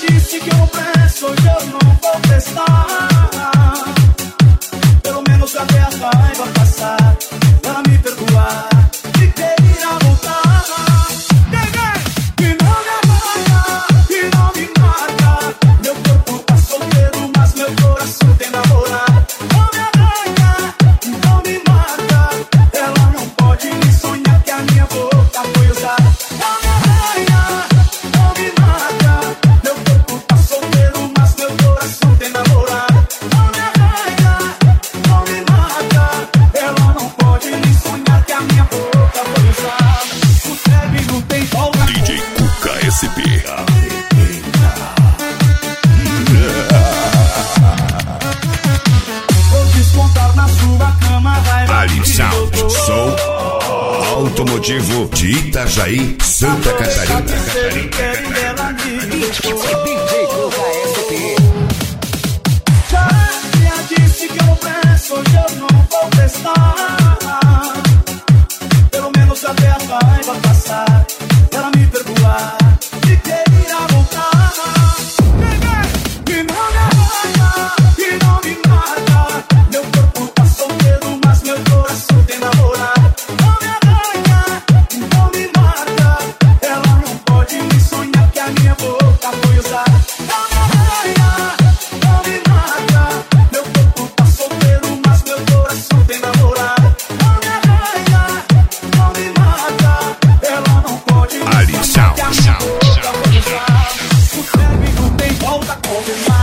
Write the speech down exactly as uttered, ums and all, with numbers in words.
disse que eu presto, hoje eu não vou prestar. Pelo menos até a raiva passar, pra me perdoar e queira voltar. E não me amarga, e não me marca. Meu corpo tá solteiro, mas meu coração tem namorado. Não me arranha, não me marca. Ela não pode nem sonhar que a minha boca foi usada. Não me arranha, não me marca. Meu corpo tá solteiro, mas meu coração tem namorado. Não me arranha, não me marca. Ela não pode nem sonhar que a minha boca foi usada. O término tem volta. D J Cuca S P. Vou descontar na sua cama, raiva. Ali Sound, som automotivo de Itajaí, Santa Catarina. D J Cuca S P. Já disse que eu presto, hoje eu não vou prestar. Pelo menos até a raiva passar, pra me perdoar e queira voltar. E não me arranha, e não me marca. Meu corpo tá solteiro, mas meu coração tem namorado. Não me arranha, não me marca. Ela não pode nem sonhar que a minha boca foi usada. Não me arranha, não me marca. Meu corpo tá solteiro, mas meu coração tem namorado. Não me arranha, não me marca. Ela não pode nem Ali sonhar que a Sound, minha boca foi usada. O término tem volta a confirmar.